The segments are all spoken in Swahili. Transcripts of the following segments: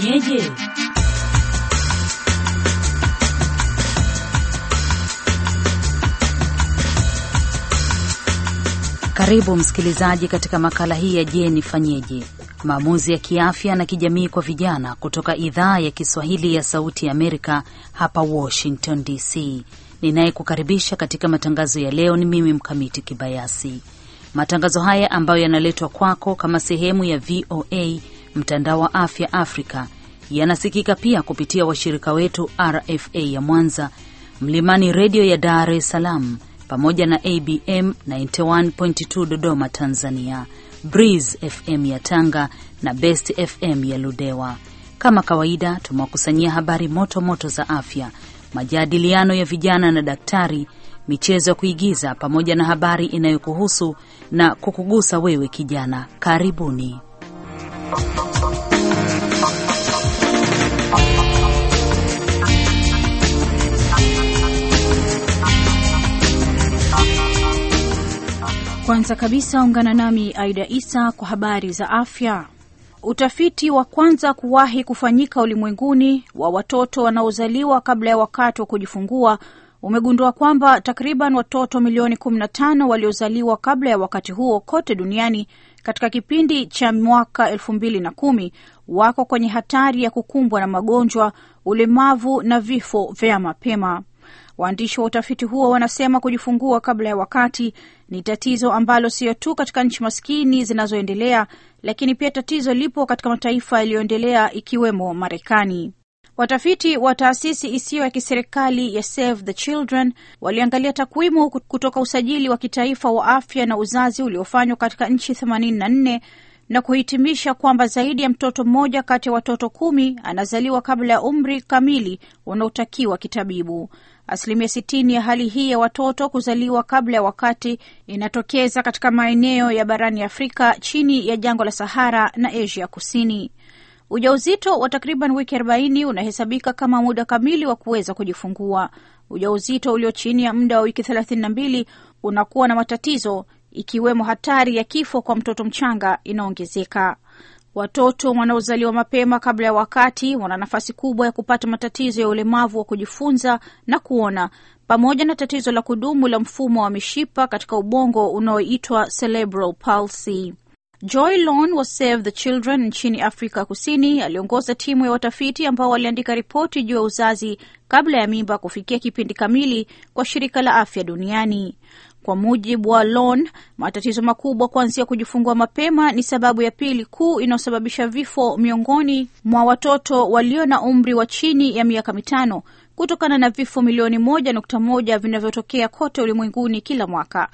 Fanyeje? Karibu msikilizaji katika makala hii ya Je Nifanyeje, maamuzi ya kiafya na kijamii kwa vijana kutoka idhaa ya Kiswahili ya Sauti ya Amerika hapa Washington DC. Ninayekukaribisha katika matangazo ya leo ni mimi Mkamiti Kibayasi. Matangazo haya ambayo yanaletwa kwako kama sehemu ya VOA mtandao wa afya Afrika yanasikika pia kupitia washirika wetu RFA ya Mwanza, Mlimani Radio ya Dar es Salaam, pamoja na ABM 91.2 Dodoma Tanzania, Breeze FM ya Tanga na Best FM ya Ludewa. Kama kawaida tumewakusanyia habari moto za afya, majadiliano ya vijana na daktari, michezo ya kuigiza pamoja na habari inayokuhusu na kukugusa wewe kijana. Karibuni. Kwanza kabisa ungana nami Aida Isa kwa habari za afya. Utafiti wa kwanza kuwahi kufanyika ulimwenguni wa watoto wanaozaliwa kabla ya wakati wa kujifungua umegundua kwamba takriban watoto milioni 15 waliozaliwa kabla ya wakati huo kote duniani katika kipindi cha mwaka 2010 wako kwenye hatari ya kukumbwa na magonjwa, ulemavu na vifo vya mapema. Waandishi wa utafiti huo wanasema kujifungua kabla ya wakati ni tatizo ambalo sio tu katika nchi maskini zinazoendelea, lakini pia tatizo lipo katika mataifa yaliyoendelea ikiwemo Marekani. Watafiti wa taasisi isiyo ya kiserikali ya Save the Children waliangalia takwimu kutoka usajili wa kitaifa wa afya na uzazi uliofanywa katika nchi 84 na kuhitimisha kwamba zaidi ya mtoto mmoja kati ya watoto 10 anazaliwa kabla ya umri kamili unaotakiwa kitabibu. 60% ya hali hii ya watoto kuzaliwa kabla ya wakati inatokeza katika maeneo ya barani Afrika chini ya jangwa la Sahara na Asia Kusini. Ujauzito wa takriban wiki 40 unahesabika kama muda kamili wa kuweza kujifungua. Ujauzito ulio chini ya muda wa wiki 32 unakuwa na matatizo, ikiwemo hatari ya kifo kwa mtoto mchanga inaongezeka. Watoto wanaozaliwa mapema kabla ya wakati wana nafasi kubwa ya kupata matatizo ya ulemavu wa kujifunza na kuona, pamoja na tatizo la kudumu la mfumo wa mishipa katika ubongo unaoitwa cerebral palsy. Joy Lon wa Save the Children nchini Afrika Kusini aliongoza timu ya watafiti ambao waliandika ripoti juu ya uzazi kabla ya mimba kufikia kipindi kamili kwa shirika la afya duniani. Kwa mujibu wa Lon, matatizo makubwa kuanzia kujifungua mapema ni sababu ya pili kuu inayosababisha vifo miongoni mwa watoto walio na umri wa chini ya miaka 5, kutokana na vifo milioni 1.1 vinavyotokea kote ulimwenguni kila mwaka.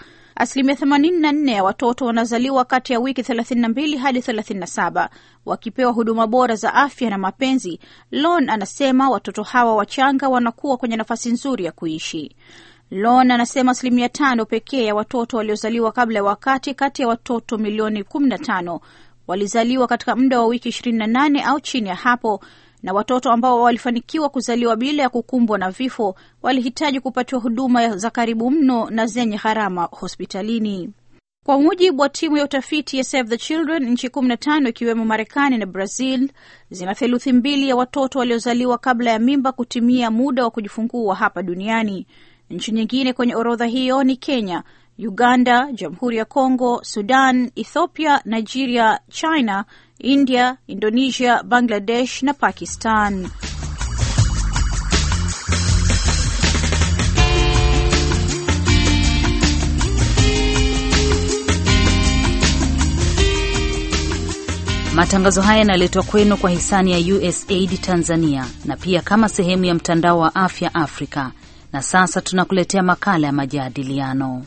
84% ya watoto wanazaliwa kati ya wiki 32 hadi 37 wakipewa huduma bora za afya na mapenzi. Lon anasema watoto hawa wachanga wanakuwa kwenye nafasi nzuri ya kuishi. Lon anasema 5% pekee ya watoto waliozaliwa kabla ya wakati kati ya watoto milioni 15 walizaliwa katika muda wa wiki 28 au chini ya hapo, na watoto ambao walifanikiwa kuzaliwa bila ya kukumbwa na vifo walihitaji kupatiwa huduma za karibu mno na zenye gharama hospitalini. Kwa mujibu wa timu ya utafiti ya Save the Children, nchi 15 ikiwemo Marekani na Brazil zina 2/3 ya watoto waliozaliwa kabla ya mimba kutimia muda wa kujifungua hapa duniani. Nchi nyingine kwenye orodha hiyo ni Kenya, Uganda, Jamhuri ya Kongo, Sudan, Ethiopia, Nigeria, China, India, Indonesia, Bangladesh na Pakistan. Matangazo haya yanaletwa kwenu kwa hisani ya USAID Tanzania na pia kama sehemu ya mtandao wa afya Afrika. Na sasa tunakuletea makala ya majadiliano.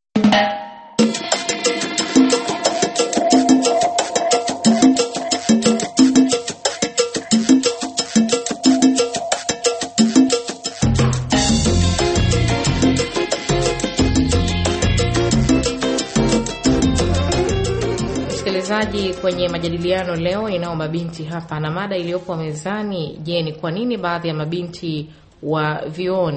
Msikilizaji, kwenye majadiliano leo inao mabinti hapa na mada iliyopo mezani, je, ni kwa nini baadhi ya mabinti wa vioni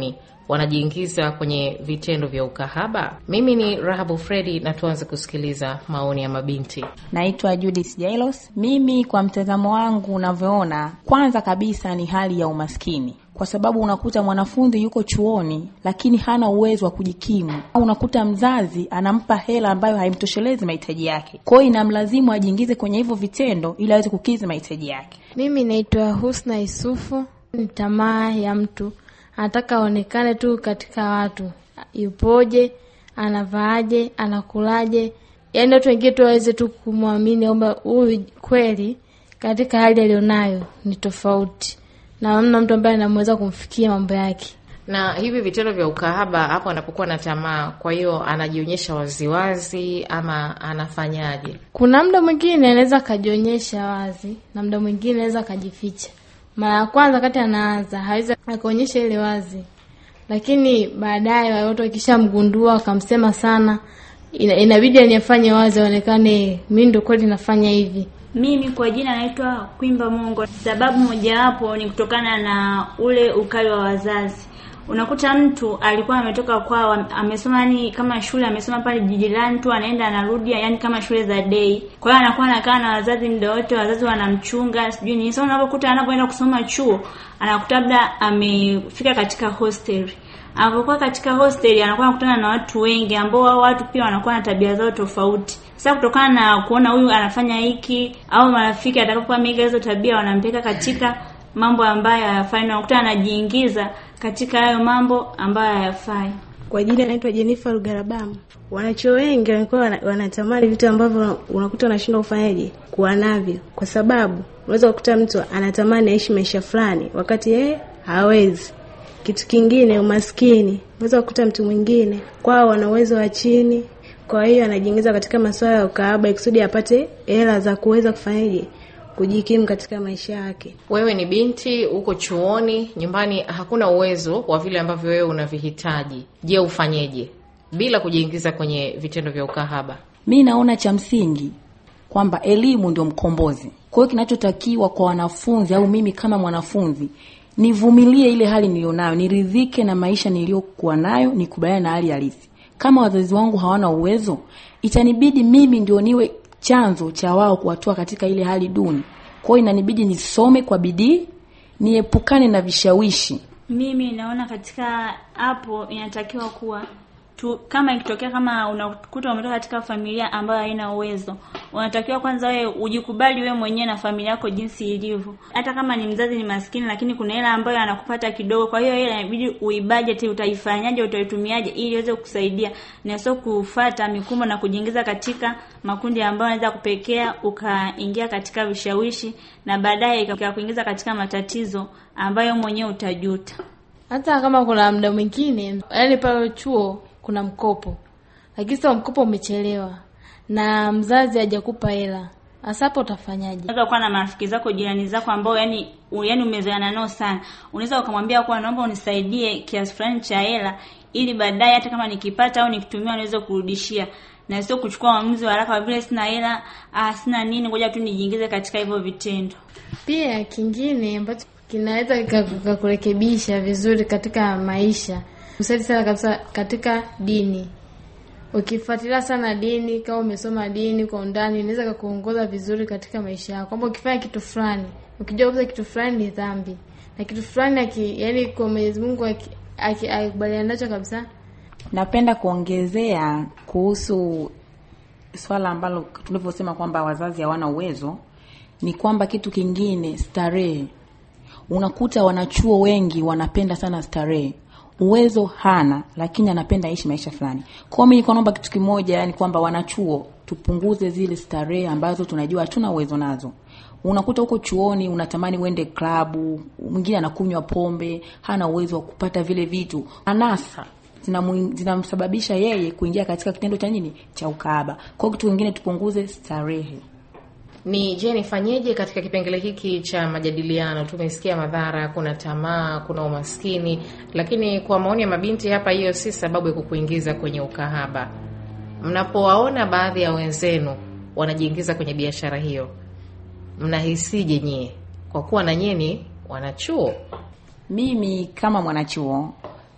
wanajiingiza kwenye vitendo vya ukahaba? Mimi ni Rahabu Fredi na tuanze kusikiliza maoni ya mabinti. Naitwa Judith Jailos. Mimi kwa mtazamo wangu unavyoona, kwanza kabisa ni hali ya umaskini. Kwa sababu unakuta mwanafunzi yuko chuoni lakini hana uwezo wa kujikimu. Au unakuta mzazi anampa hela ambayo haimtoshelezi mahitaji yake. Kwa hiyo inamlazimu ajiingize kwenye hivyo vitendo ili aweze kukidhi mahitaji yake. Mimi naitwa Husna Isufu. Ni tamaa ya mtu. Anataka aonekane tu katika watu. Yupoje, anavaaje, anakulaje. Yaani watu wengine tu waweze tu kumwamini kwamba huyu kweli katika hali alionayo ni tofauti. Na hamna mtu ambaye anamweza kumfikia mambo yake. Na hivi vitendo vya ukahaba hapo anapokuwa na tamaa, kwa hiyo anajionyesha waziwazi ama anafanyaje? Kuna muda mwingine anaweza kajionyesha wazi na muda mwingine anaweza kajificha. Mara ya kwanza kati anaanza hawezi akaonyesha ile wazi. Lakini baadaye watu wakishamgundua akamsema sana, inabidi anifanye wazi aonekane mimi ndio kweli nafanya hivi. Mimi kwa jina naitwa Kwimba Mungo. Sababu mojawapo ni kutokana na ule ukali wa wazazi. Unakuta mtu alikuwa ametoka kwao, amesoma ni kama shule, amesoma pale jijilani tu, anaenda anarudi, yani kama shule za day. Kwa hiyo anakuwa anakaa na wazazi muda wote, wazazi wanamchunga, sijui ni sasa. Unapokuta anapoenda kusoma chuo, anakuta labda amefika katika hostel. Anapokuwa katika hostel anakuwa anakutana na watu wengi ambao wao watu pia wanakuwa na tabia zao tofauti. Sasa kutokana na kuona huyu anafanya hiki au marafiki atakapokuwa mega hizo tabia wanampeka katika mambo ambayo hayafai, na unakuta anajiingiza katika hayo mambo ambayo hayafai. Kwa jina naitwa Jennifer Lugarabamu. Wanachuo wengi wanakuwa wanatamani vitu ambavyo unakuta unashindwa kufanyaje kuwa navyo, kwa sababu unaweza kukuta mtu anatamani aishi maisha fulani wakati yeye hawezi. Kitu kingine, umaskini. Unaweza kukuta mtu mwingine kwao wana uwezo wa chini, kwa hiyo anajiingiza katika masuala ya ukahaba ikusudi apate hela za kuweza kufanyaje kujikimu katika maisha yake. Wewe ni binti, uko chuoni, nyumbani hakuna uwezo wa vile ambavyo wewe unavihitaji. Je, ufanyeje bila kujiingiza kwenye vitendo vya ukahaba? Mimi naona cha msingi kwamba elimu ndio mkombozi. Kwa hiyo kinachotakiwa kwa wanafunzi au mimi kama mwanafunzi, nivumilie ile hali nilionayo, niridhike na maisha niliyokuwa nayo, nikubaliane na hali halisi. Kama wazazi wangu hawana uwezo, itanibidi mimi ndio niwe chanzo cha wao kuwatoa katika ile hali duni. Kwa hiyo inanibidi nisome kwa bidii, niepukane na vishawishi. Mimi naona katika hapo inatakiwa kuwa tu, kama ikitokea kama unakuta umetoka katika familia ambayo haina uwezo, unatakiwa kwanza wewe ujikubali wewe mwenyewe na familia yako jinsi ilivyo. Hata kama ni mzazi ni maskini, lakini kuna hela ambayo anakupata kidogo, kwa hiyo hela inabidi uibudget, utaifanyaje, utaitumiaje ili iweze kukusaidia, na sio kufuata mikumbo na kujiingiza katika makundi ambayo yanaweza kupekea ukaingia katika vishawishi na baadaye ikakuingiza katika matatizo ambayo mwenyewe utajuta. Hata kama kuna muda mwingine, yani pale chuo kuna mkopo, lakini sasa mkopo umechelewa na mzazi hajakupa hela, hasa hapo utafanyaje? Unaweza kuwa na marafiki zako, jirani zako ambao yani umezoeana nao sana. Unaweza ukamwambia kwa naomba unisaidie kiasi fulani cha hela ili baadaye hata kama nikipata au nikitumia niweze kurudishia, na sio kuchukua maamuzi haraka kwa vile sina hela, sina nini, ngoja tu nijiingize katika hivyo vitendo. Pia kingine ambacho kinaweza kukurekebisha vizuri katika maisha, msaidi sana kabisa katika dini. Ukifuatilia sana dini, kama umesoma dini kwa undani, inaweza kukuongoza vizuri katika maisha yako. Kwamba ukifanya kitu fulani, ukijua kwamba kitu fulani ni dhambi, na kitu fulani yani kwa Mwenyezi Mungu akikubaliana nacho kabisa. Napenda kuongezea kuhusu swala ambalo tulivyosema kwamba wazazi hawana uwezo, ni kwamba kitu kingine, starehe. Unakuta wanachuo wengi wanapenda sana starehe. Uwezo hana lakini anapenda ishi maisha fulani. Kwa mimi niko naomba kitu kimoja, yani kwamba wanachuo tupunguze zile starehe ambazo tunajua hatuna uwezo nazo. Unakuta huko chuoni unatamani uende klabu, mwingine anakunywa pombe, hana uwezo wa kupata vile vitu. Anasa zinamsababisha yeye kuingia katika kitendo cha nini? Cha ukahaba. Kwa kitu kingine tupunguze starehe. Ni je, nifanyeje katika kipengele hiki cha majadiliano? Tumesikia madhara, kuna tamaa, kuna umaskini, lakini kwa maoni ya mabinti hapa, hiyo si sababu ya kukuingiza kwenye ukahaba. Mnapowaona baadhi ya wenzenu wanajiingiza kwenye biashara hiyo, mnahisije nyie? Kwa kuwa na nyie ni wanachuo. Mimi kama mwanachuo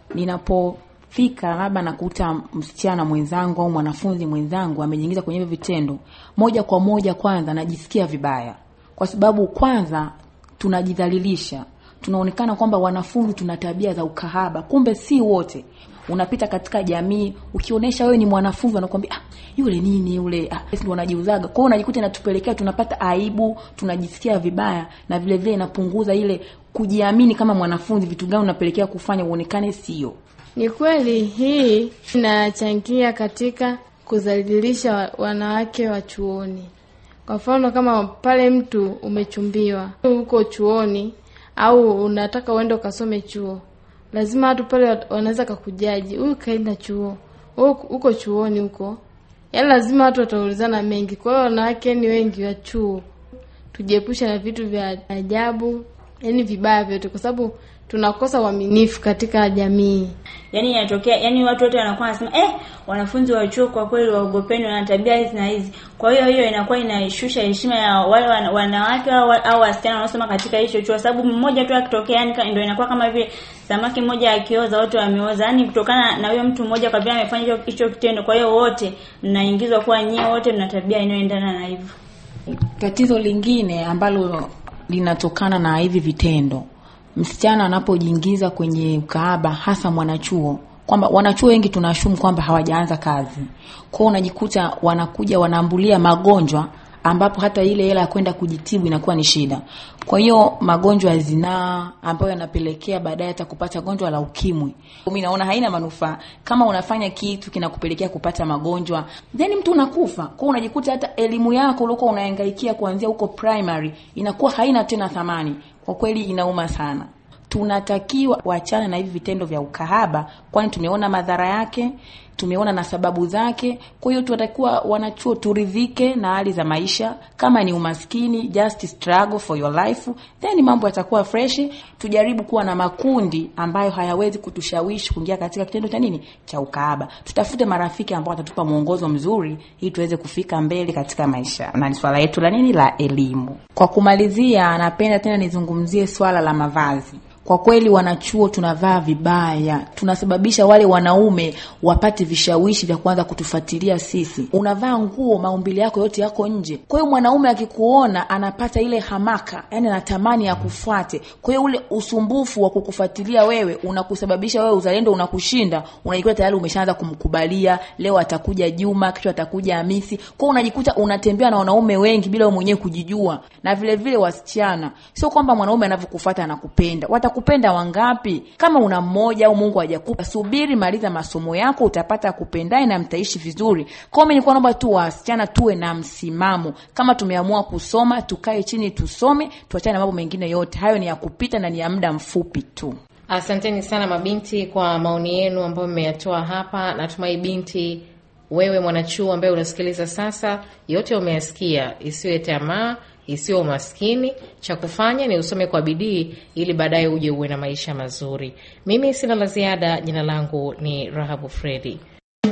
Ninapofika labda nakuta msichana mwenzangu au mwanafunzi mwenzangu amejiingiza kwenye hivyo vitendo, moja kwa moja kwanza najisikia vibaya. Kwa sababu kwanza tunajidhalilisha. Tunaonekana kwamba wanafunzi tuna tabia za ukahaba. Kumbe si wote. Unapita katika jamii ukionyesha wewe ni mwanafunzi wanakuambia yule nini yule, ndio wanajiuzaga. Kwa hiyo unajikuta inatupelekea tunapata aibu, tunajisikia vibaya, na vile vile inapunguza ile kujiamini kama mwanafunzi. Vitu gani unapelekea kufanya uonekane sio. Ni kweli hii inachangia katika kudhalilisha wanawake wa chuoni. Kwa mfano kama pale mtu umechumbiwa huko chuoni au unataka uende ukasome chuo, lazima watu pale wanaweza kukujaji, huyu kaenda chuo, huko chuoni huko. Yaani lazima watu wataulizana mengi. Kwa hiyo wanawake ni wengi wa chuo, tujiepusha na vitu vya ajabu, yani vibaya vyote, kwa sababu tunakosa uaminifu katika jamii. Yaani inatokea, yaani watu wote wanakuwa wanasema wanafunzi wa chuo kwa kweli waogopeni, wana tabia hizi na hizi. Kwa hiyo inakuwa inaishusha heshima ya wale wanawake au wasichana wanaosoma katika hicho chuo, sababu mmoja tu akitokea yani ndio inakuwa kama vile samaki mmoja akioza wote wameoza. Yaani kutokana na huyo mtu mmoja kwa vile amefanya hicho kitendo, kwa hiyo wote mnaingizwa kwa nyie wote mna tabia inayoendana na hivyo. Tatizo lingine ambalo linatokana na hivi vitendo, msichana anapojiingiza kwenye ukahaba, hasa mwanachuo, kwamba wanachuo wengi tunashumu kwamba hawajaanza kazi. Kwa hiyo unajikuta wanakuja wanaambulia magonjwa ambapo hata ile hela ya kwenda kujitibu inakuwa ni shida. Kwa hiyo magonjwa ya zinaa ambayo yanapelekea baadaye hata kupata gonjwa la ukimwi. Mimi naona haina manufaa. Kama unafanya kitu kinakupelekea kupata magonjwa, then mtu unakufa. Kwa hiyo unajikuta hata elimu yako ulikuwa unahangaikia kuanzia huko primary inakuwa haina tena thamani. Kwa kweli inauma sana. Tunatakiwa kuachana na hivi vitendo vya ukahaba, kwani tumeona madhara yake, tumeona na sababu zake. Kwa hiyo tunatakiwa wanachuo turidhike na hali za maisha. Kama ni umaskini, just struggle for your life, then mambo yatakuwa fresh. Tujaribu kuwa na makundi ambayo hayawezi kutushawishi kuingia katika kitendo cha nini cha ukahaba. Tutafute marafiki ambao watatupa mwongozo mzuri ili tuweze kufika mbele katika maisha. Na ni swala yetu la nini la elimu. Kwa kumalizia, napenda tena nizungumzie swala la mavazi. Kwa kweli wanachuo tunavaa vibaya, tunasababisha wale wanaume wapate vishawishi vya kuanza kutufuatilia sisi. Unavaa nguo maumbile yako yote yako nje. Kwa hiyo mwanaume akikuona anapata ile hamaka, yani anatamani ya kufuate. Kwa hiyo ule usumbufu wa kukufuatilia wewe unakusababisha wewe uzalendo unakushinda. Unajikuta tayari umeshaanza kumkubalia, leo atakuja Juma, kesho atakuja Hamisi. Kwa hiyo unajikuta unatembea na wanaume wengi bila wewe mwenyewe kujijua. Na vile vile wasichana, sio kwamba mwanaume anavyokufuata anakupenda. Watakupenda wangapi? Kama una mmoja au Mungu hajakupa, subiri maliza masomo yako, utapata kupendae na mtaishi vizuri. Kwa mimi nilikuwa naomba tu wasichana tuwe na msimamo. Kama tumeamua kusoma, tukae chini tusome, tuachane na mambo mengine yote. Hayo ni ya kupita na ni ya muda mfupi tu. Asanteni sana mabinti kwa maoni yenu ambayo mmeyatoa hapa. Natumai binti, wewe mwanachuo ambaye unasikiliza sasa, yote umeyasikia. Isiwe tamaa, isiwe umaskini, cha kufanya ni usome kwa bidii ili baadaye uje uwe na maisha mazuri. Mimi sina la ziada. Jina langu ni Rahabu Fredi.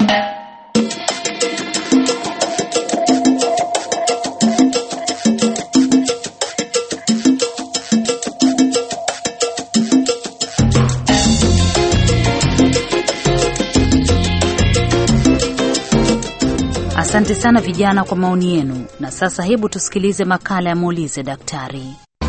Asante sana vijana kwa maoni yenu. Na sasa hebu tusikilize makala ya Muulize Daktari.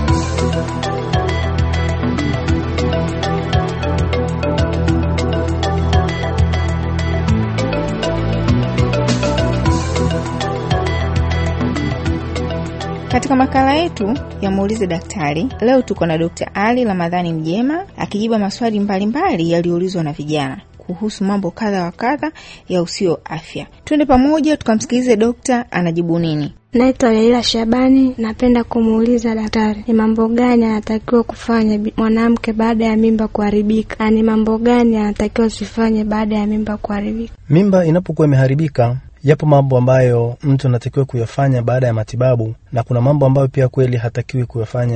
Katika makala yetu ya Muulize Daktari, leo tuko na Dr. Ali Ramadhani Mjema akijibu maswali mbalimbali yaliyoulizwa na vijana kuhusu mambo kadha wa kadha ya usio afya. Twende pamoja tukamsikilize dokta anajibu nini. Naitwa Leila Shabani. Napenda kumuuliza daktari, ni mambo gani anatakiwa kufanya mwanamke baada ya mimba kuharibika? Na ni mambo gani anatakiwa usifanye baada ya mimba kuharibika? Mimba inapokuwa imeharibika, yapo mambo ambayo mtu anatakiwa kuyafanya baada ya matibabu, na kuna mambo ambayo pia kweli hatakiwi kuyafanya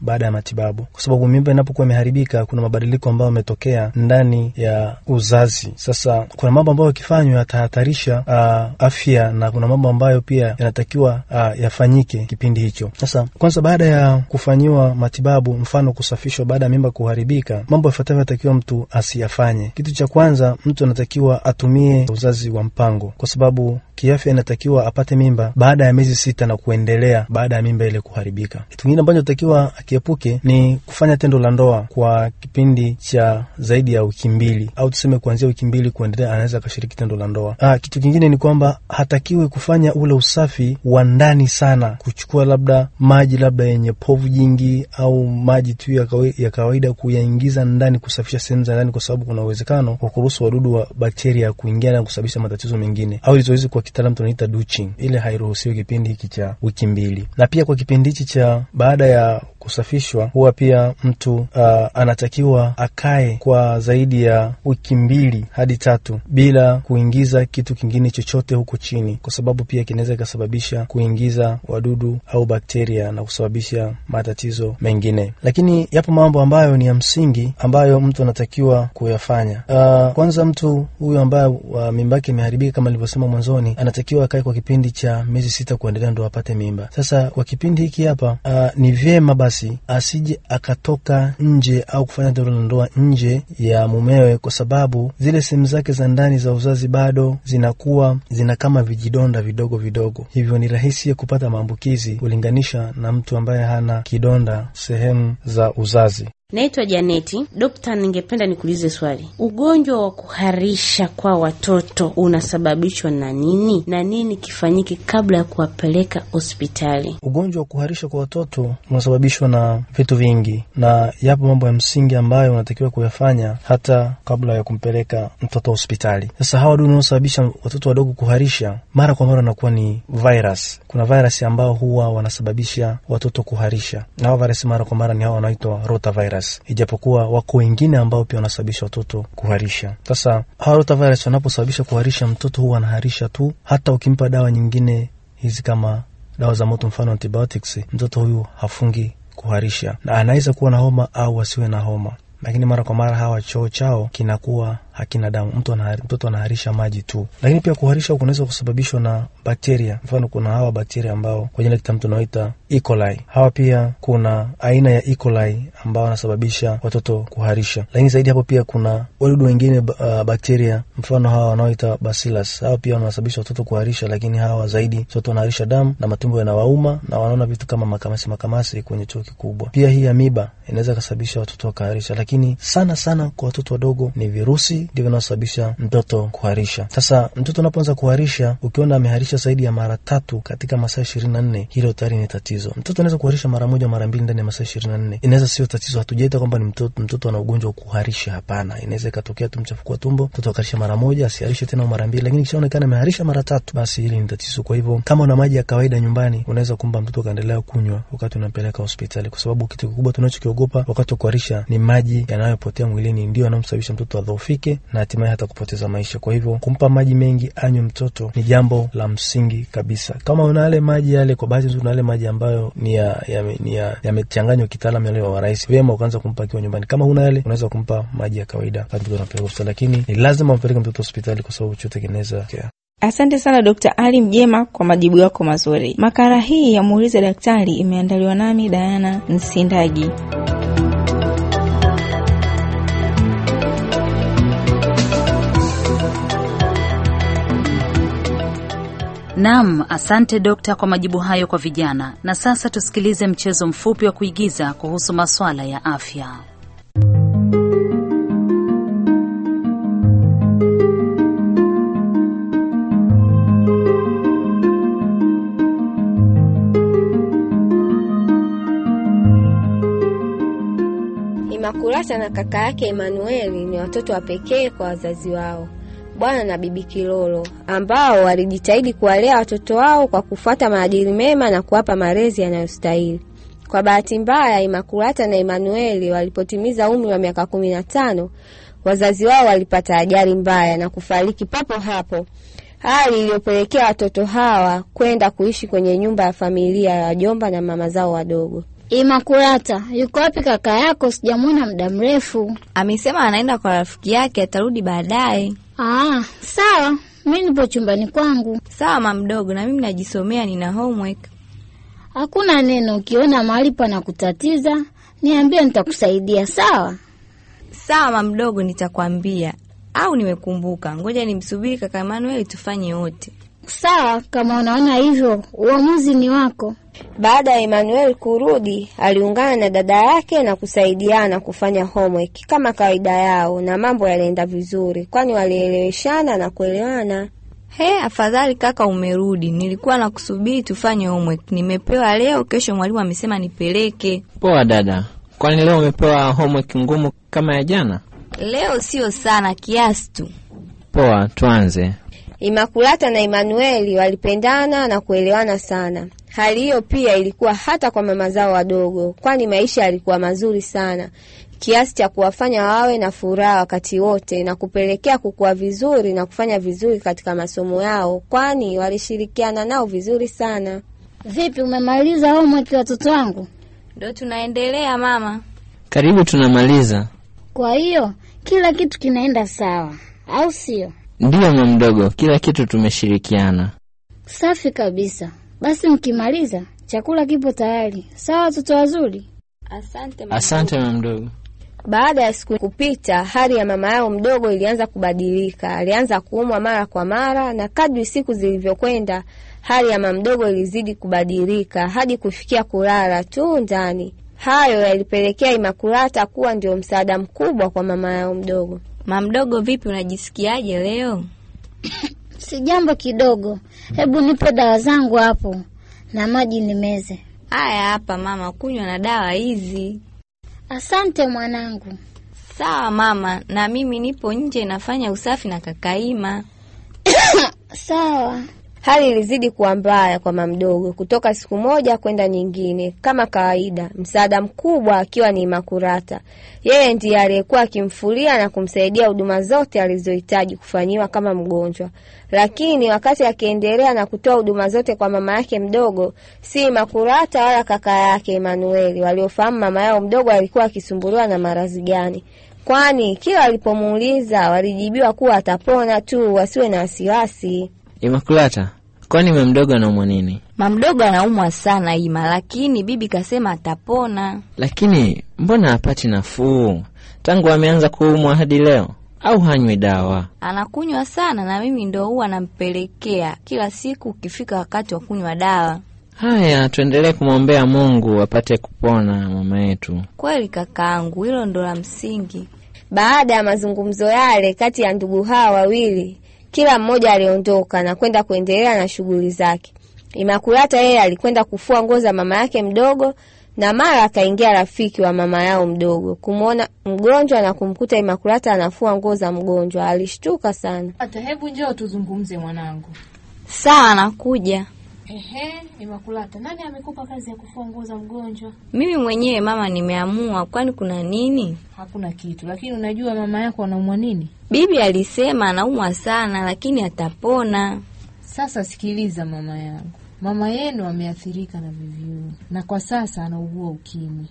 baada ya matibabu, kwa sababu mimba inapokuwa imeharibika kuna mabadiliko ambayo yametokea ndani ya uzazi. Sasa kuna mambo ambayo yakifanywa yatahatarisha afya, na kuna mambo ambayo pia yanatakiwa yafanyike kipindi hicho. Sasa kwanza, baada ya kufanyiwa matibabu, mfano kusafishwa baada ya mimba kuharibika, mambo yafuatayo yanatakiwa mtu asiyafanye. Kitu cha kwanza, mtu anatakiwa atumie uzazi wa mpango, kwa sababu kiafya inatakiwa apate mimba baada ya miezi 6 na kuendelea baada ya mimba ile kuharibika. Kitu kingine ambacho natakiwa akiepuke ni kufanya tendo la ndoa kwa kipindi cha zaidi ya wiki 2, au tuseme kuanzia wiki 2 kuendelea anaweza akashiriki tendo la ndoa. Kitu kingine ni kwamba hatakiwi kufanya ule usafi wa ndani sana, kuchukua labda maji labda yenye povu jingi au maji tu ya kawaida kuyaingiza ndani kusafisha sehemu za ndani, kwa sababu kuna uwezekano wa kuruhusu wadudu wa bakteria kuingia na kusababisha matatizo mengine, au zoezi kwa kitaalamu tunaita douching. Ile hairuhusiwi kipindi hiki cha wiki 2. Na pia kwa kipindi hiki cha baada ya kusafishwa, huwa pia mtu anatakiwa akae kwa zaidi ya wiki 2 hadi 3 bila kuingiza kitu kingine chochote huko chini, kwa sababu pia kinaweza kusababisha kuingiza wadudu au bakteria na kusababisha matatizo mengine. Lakini yapo mambo ambayo ni ya msingi ambayo mtu anatakiwa kuyafanya. Kwanza, mtu huyu ambaye mimba yake imeharibika kama nilivyosema mwanzoni, anatakiwa akae kwa kipindi cha miezi 6 kuendelea ndo apate mimba. Sasa kwa kipindi hiki hapa ni vyema basi asije akatoka nje au kufanya tendo la ndoa nje ya mumewe, kwa sababu zile sehemu zake za ndani za uzazi bado zina kama vijidonda vidogo vidogo, hivyo ni rahisi kupata maambukizi kulinganisha na mtu ambaye hana kidonda sehemu za uzazi. Naitwa Janeti. Dokta, ningependa nikuulize swali. Ugonjwa wa kuharisha kwa watoto unasababishwa na nini, na nini kifanyike kabla ya kuwapeleka hospitali? Ugonjwa wa kuharisha kwa watoto unasababishwa na vitu vingi, na yapo mambo ya msingi ambayo unatakiwa kuyafanya hata kabla ya kumpeleka mtoto hospitali. Sasa hawa wadudu wanaosababisha watoto wadogo kuharisha mara kwa mara wanakuwa ni virus. Kuna virus ambao huwa wanasababisha watoto kuharisha, na hawa virus mara kwa mara ni hawa wanaitwa rotavirus, ijapokuwa wako wengine ambao pia wanasababisha watoto kuharisha. Sasa hawa rotavirus wanaposababisha kuharisha, mtoto huwa anaharisha tu, hata ukimpa dawa nyingine hizi kama dawa za moto mfano antibiotics, mtoto huyu hafungi kuharisha, na anaweza kuwa na homa au asiwe na homa, lakini mara kwa mara hawa choo chao kinakuwa hakina damu, mtoto anaharisha maji tu. Lakini pia kuharisha kunaweza kusababishwa na bakteria. Mfano kuna hawa bakteria ambao kwa jina kitaalamu tunaoita E. coli. Hawa pia kuna aina ya E. coli ambao wanasababisha watoto kuharisha. Lakini zaidi hapo pia kuna wadudu wengine bakteria, mfano hawa wanaoita bacillus. Hawa pia wanasababisha watoto kuharisha, lakini hawa zaidi watoto wanaharisha damu na matumbo yanawauma na wanaona vitu kama makamasi kwenye choo kikubwa. Pia hii amoeba inaweza kusababisha watoto kuharisha, lakini sana kwa watoto wadogo ni virusi ndio vinasababisha mtoto kuharisha. Sasa mtoto anapoanza kuharisha, ukiona ameharisha zaidi ya mara 3 katika masaa 24, hilo tayari ni tatizo. Mtoto anaweza kuharisha mara 1 mara 2 ndani ya masaa 24. Inaweza sio tatizo, hatujaita kwamba ni mtoto ana ugonjwa wa kuharisha, hapana. Inaweza ikatokea tu mchafuko wa tumbo, mtoto akaharisha mara 1, asiharishe tena mara 2, lakini kishaonekana ameharisha mara 3, basi hili ni tatizo. Kwa hivyo kama una maji ya kawaida nyumbani, unaweza kumpa mtoto kaendelea kunywa wakati unampeleka hospitali, kwa sababu kitu kikubwa tunachokiogopa wakati wa kuharisha ni maji yanayopotea mwilini, ndio yanamsababisha mtoto adhoofike na hatimaye hata kupoteza maisha. Kwa hivyo kumpa maji mengi anywe mtoto ni jambo la msingi kabisa. Kama una yale maji yale, kwa bahati nzuri una yale maji ambayo yamechanganywa kitaalamu yale wa rais, vyema ukaanza kumpa akiwa nyumbani. Kama huna yale, unaweza kumpa maji ya kawaida wakati mtoto anapeleka hospitali, lakini ni lazima umpeleke mtoto hospitali kwa sababu chote kinaweza kutokea. Asante sana Dr. Ali Mjema kwa majibu yako mazuri. Makala hii ya Muulize Daktari imeandaliwa nami Diana Nsindagi. Naam, asante dokta kwa majibu hayo kwa vijana. Na sasa tusikilize mchezo mfupi wa kuigiza kuhusu masuala ya afya. Imakulata na kaka yake Emanueli ni watoto wa pekee kwa wazazi wao, Bwana na Bibi Kilolo, ambao walijitahidi kuwalea watoto wao kwa kufuata maadili mema na kuwapa malezi yanayostahili. Kwa bahati mbaya, Imakulata na Emanueli walipotimiza umri wa miaka 15, wazazi wao walipata ajali mbaya na kufariki papo hapo, hali iliyopelekea watoto hawa kwenda kuishi kwenye nyumba ya familia ya wajomba na mama zao wadogo. Imakulata, yuko wapi kaka yako? Sijamwona muda mrefu. Amesema anaenda kwa rafiki yake, atarudi baadaye. Sawa. Mimi nipo chumbani kwangu. Sawa mama mdogo, na mimi najisomea, nina homework. Hakuna neno, ukiona mahali pana kutatiza niambie, nitakusaidia. Sawa? Sawa mama mdogo, nitakwambia. Au nimekumbuka, ngoja nimsubiri kaka Emmanuel tufanye wote. Sawa, kama unaona hivyo, uamuzi ni wako. Baada ya Emmanuel kurudi, aliungana na dada yake na kusaidiana kufanya homework kama kawaida yao, na mambo yalienda vizuri kwani walieleweshana na kuelewana. Afadhali kaka umerudi. Nilikuwa nakusubiri tufanye homework. Nimepewa leo, kesho mwalimu amesema nipeleke. Poa dada. Kwani leo umepewa homework ngumu kama ya jana? Leo sio sana, kiasi tu. Poa, tuanze. Imakulata na Emmanuel walipendana na kuelewana sana. Hali hiyo pia ilikuwa hata kwa mama zao wadogo, kwani maisha yalikuwa mazuri sana, kiasi cha kuwafanya wawe na furaha wakati wote na kupelekea kukua vizuri na kufanya vizuri katika masomo yao, kwani walishirikiana nao vizuri sana. Vipi, umemaliza homework watoto wangu? Ndio tunaendelea mama. Karibu tunamaliza. Kwa hiyo kila kitu kinaenda sawa, au sio? Ndiyo mama mdogo, kila kitu tumeshirikiana. Safi kabisa. Basi mkimaliza, chakula kipo tayari. Sawa watoto wazuri? Asante mama mdogo. Baada ya siku kupita, hali ya mama yao mdogo ilianza kubadilika. Alianza kuumwa mara kwa mara, na kadri siku zilivyokwenda, hali ya mama mdogo ilizidi kubadilika hadi kufikia kulala tu ndani. Hayo yalipelekea Imakulata kuwa ndio msaada mkubwa kwa mama yao mdogo. Mama mdogo, vipi, unajisikiaje leo? Si jambo kidogo. Hebu nipe dawa zangu hapo na maji nimeze. Haya hapa mama, kunywa na dawa hizi. Asante mwanangu. Sawa mama, na mimi nipo nje nafanya usafi na kakaima. Sawa. Hali ilizidi kuwa mbaya kwa mama mdogo kutoka siku moja kwenda nyingine kama kawaida, msaada mkubwa akiwa ni Imakulata. Yeye ndiye aliyekuwa akimfulia na kumsaidia huduma zote alizohitaji kufanyiwa kama mgonjwa. Lakini wakati akiendelea na kutoa huduma zote kwa mama yake mdogo, si Imakulata wala kaka yake Emmanuel waliofahamu mama yao mdogo alikuwa akisumbuliwa na maradhi gani, kwani kila walipomuuliza walijibiwa kuwa atapona tu, wasiwe na wasiwasi. Imakulata, kwani mama mdogo anaumwa nini? Mama mdogo anaumwa sana Ima, lakini bibi kasema atapona. Lakini mbona hapati nafuu tangu ameanza kuumwa hadi leo? Au hanywi dawa? Anakunywa sana, na mimi ndo huwa nampelekea kila siku ukifika wakati wa kunywa dawa. Haya, tuendelee kumwombea Mungu apate kupona mama yetu. Kweli kakaangu, hilo ndo la msingi. Baada ya mazungumzo yale kati ya ndugu hawa wawili, kila mmoja aliondoka na kwenda kuendelea na shughuli zake. Imakulata yeye alikwenda kufua nguo za mama yake mdogo, na mara akaingia rafiki wa mama yao mdogo kumuona mgonjwa na kumkuta Imakulata anafua nguo za mgonjwa. Alishtuka sana. Hata hebu njoo tuzungumze mwanangu. Sawa, nakuja. Imakulata, nani amekupa kazi ya kufua nguo za mgonjwa? Mimi mwenyewe mama, nimeamua. Kwani kuna nini? Hakuna kitu, lakini unajua mama yako anaumwa nini? Bibi alisema anaumwa sana lakini atapona. Sasa sikiliza mama yangu. Mama yenu ameathirika na VVU na kwa sasa anaugua ukimwi.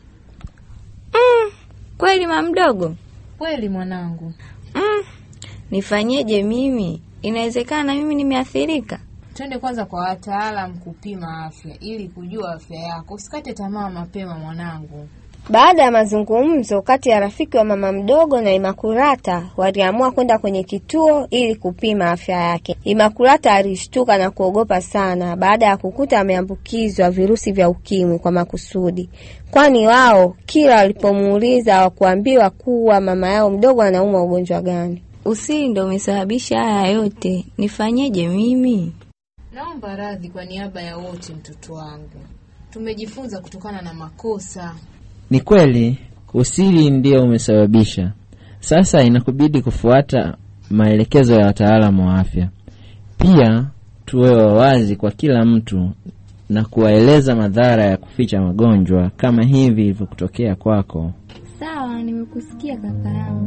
Kweli mama mdogo? Kweli mwanangu. Nifanyeje mimi? Inawezekana mimi nimeathirika? Twende kwanza kwa wataalamu kupima afya ili kujua afya yako. Usikate tamaa mapema mwanangu. Baada ya mazungumzo kati ya rafiki wa mama mdogo na Imakulata, waliamua kwenda kwenye kituo ili kupima afya yake. Imakulata alishtuka na kuogopa sana baada ya kukuta ameambukizwa virusi vya ukimwi kwa makusudi, kwani wao kila walipomuuliza hawakuambiwa kuwa mama yao mdogo anaumwa ugonjwa gani. Usiri ndio umesababisha haya yote. Nifanyeje mimi? Naomba radhi kwa niaba ya wote mtoto wangu. Tumejifunza kutokana na makosa. Ni kweli, usiri ndio umesababisha. Sasa inakubidi kufuata maelekezo ya wataalamu wa afya. Pia tuwe wawazi kwa kila mtu na kuwaeleza madhara ya kuficha magonjwa kama hivi ilivyotokea kwako. Sawa, nimekusikia kaka yangu.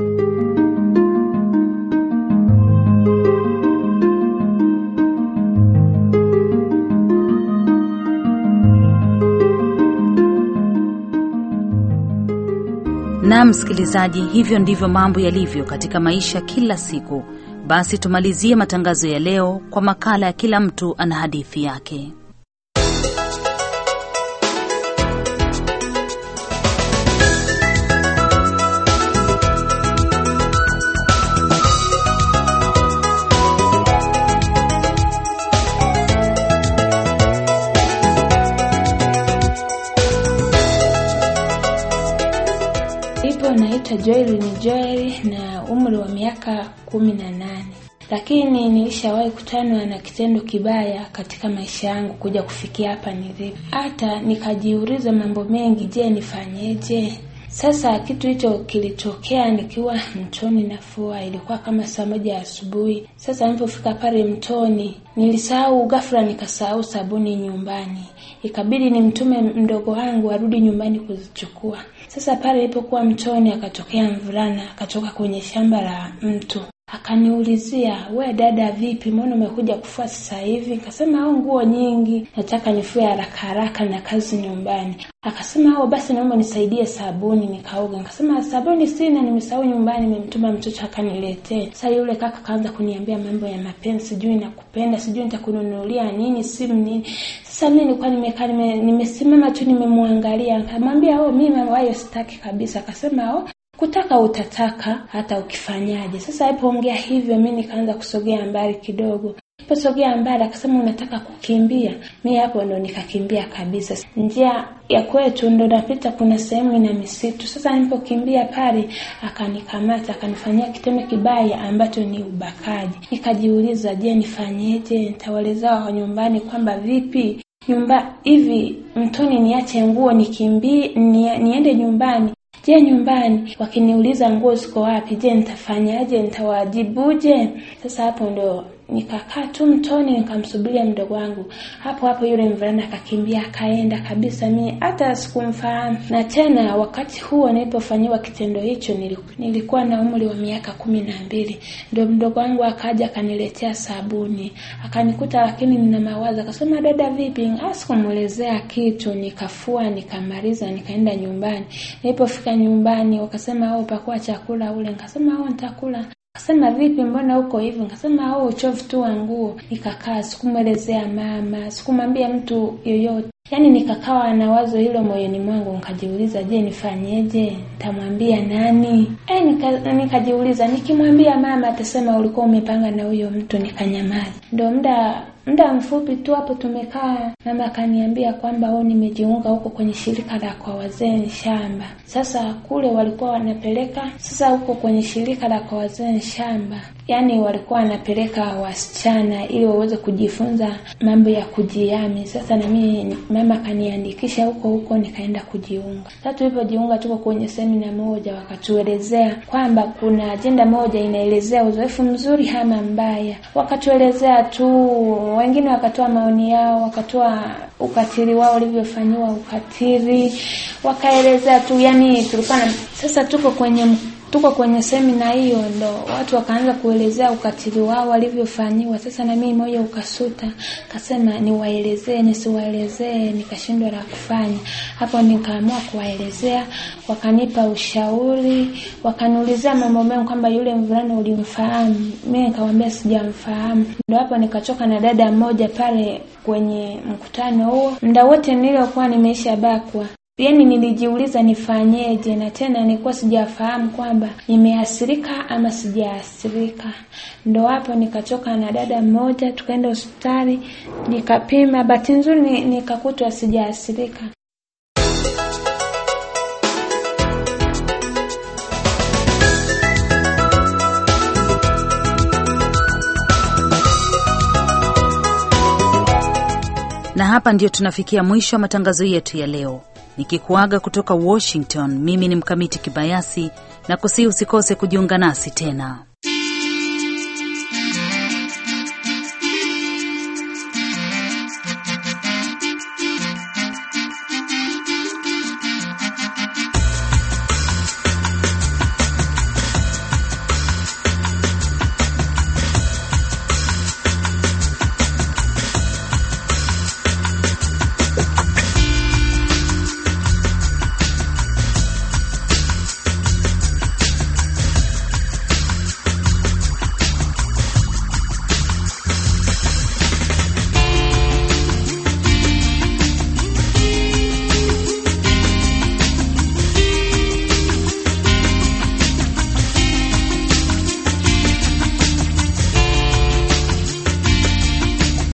Na msikilizaji, hivyo ndivyo mambo yalivyo katika maisha kila siku. Basi tumalizie matangazo ya leo kwa makala ya kila mtu ana hadithi yake. Naitwa Joel na umri wa miaka 18. Lakini nilishawahi kutana na kitendo kibaya katika maisha yangu kuja kufikia hapa nilipo. Hata nikajiuliza mambo mengi, je, nifanyeje? Sasa kitu hicho kilitokea nikiwa mtoni nafua, ilikuwa kama saa 1 asubuhi. Sasa nilipofika pale mtoni, nilisahau ghafla, nikasahau sabuni nyumbani. Ikabidi nimtume mdogo wangu arudi nyumbani kuzichukua. Sasa pale ilipokuwa mtoni, akatokea mvulana, akatoka kwenye shamba la mtu. Akaniulizia, "We dada, vipi? Mbona umekuja kufua sasa hivi?" Nikasema, nguo nyingi, nataka nifue haraka na kazi nyumbani." Akasema, basi naomba nisaidie sabuni nikaoge." Nikasema, sabuni sina, nimesahau nyumbani, nimemtuma mtoto akaniletee. Sasa yule kaka kaanza kuniambia mambo ya mapenzi, sijui nakupenda, sijui nitakununulia nini, simu nini. Sasa mimi nilikuwa nimekaa nimesimama tu nimemwangalia. Nikamwambia, mimi wayo sitaki kabisa." Akasema, kutaka utataka hata ukifanyaje. Sasa alipoongea hivyo, mimi nikaanza kusogea mbali kidogo. Niliposogea mbali, akasema, "Unataka kukimbia?" Mimi hapo ndo nikakimbia kabisa. Njia ya kwetu ndo napita, kuna sehemu ina misitu. Sasa nilipokimbia pale, akanikamata, akanifanyia kitendo kibaya ambacho ni ubakaji. Nikajiuliza, je, nifanyeje? Nitawaeleza wa nyumbani kwamba vipi nyumba hivi mtoni, niache nguo nikimbie niende nyumbani? Je, nyumbani wakiniuliza nguo ziko wapi, je, nitafanyaje? Nitawajibuje? Sasa hapo ndo nikakaa tu mtoni, nikamsubiria mdogo wangu. Hapo yule mvulana akakimbia akaenda kabisa, mimi hata sikumfahamu. Na tena wakati huo nilipofanywa kitendo hicho, nilikuwa na umri wa miaka 12. Ndio mdogo wangu akaja akaniletea sabuni, akanikuta lakini nina mawazo. Akasema, "Dada, vipi?" Sikumuelezea kitu, nikafua nikamaliza, nikaenda nyumbani. Nilipofika nyumbani wakasema, "Pakua chakula ule." Nikasema, "Nitakula." Akasema, "Vipi, mbona uko hivi?" Nikasema, uchovu tu wa nguo." Nikakaa, sikumuelezea mama, sikumwambia mtu yoyote. Yaani nikakawa na wazo hilo moyoni mwangu, nikajiuliza, je, nifanyeje? Nitamwambia nani? Nikajiuliza, nikimwambia mama atasema ulikuwa umepanga na huyo mtu. Nikanyamaza. Ndio muda mfupi tu hapo tumekaa, mama akaniambia kwamba nimejiunga huko kwenye shirika la kwa wazee shamba. Sasa kule walikuwa wanapeleka, sasa huko kwenye shirika la kwa wazee shamba, yani walikuwa wanapeleka wasichana ili waweze kujifunza mambo ya kujiami. Sasa na mimi mama akaniandikisha huko, nikaenda kujiunga. Sasa tulipojiunga, tuko kwenye semina moja, wakatuelezea kwamba kuna ajenda moja inaelezea uzoefu mzuri ama mbaya. Wakatuelezea tu, wengine wakatoa maoni yao, wakatoa ukatili wao walivyofanywa ukatili, wakaelezea tu, yani tulikuwa sasa tuko kwenye semina hiyo, ndo watu wakaanza kuelezea ukatili wao walivyofanywa. Sasa na mimi moyo ukasuta, kasema niwaelezee nisiwaelezee, nikashindwa la kufanya. Hapo nikaamua kuwaelezea, wakanipa ushauri, wakaniulizia mambo mengi kwamba yule mvulana ulimfahamu. Mimi nikamwambia sijamfahamu. Ndio hapo nikachoka na dada mmoja pale kwenye mkutano huo. Muda wote niliokuwa nimeishabakwa, yani nilijiuliza nifanyeje, na tena nilikuwa sijafahamu kwamba nimeathirika ama sijaathirika. Ndio hapo nikachoka na dada mmoja, tukaenda hospitali nikapima, bahati nzuri nikakutwa sijaathirika. Na hapa ndio tunafikia mwisho wa matangazo yetu ya leo. Nikikuaga kutoka Washington, mimi ni Mkamiti Kibayasi, na kusihi usikose kujiunga nasi tena.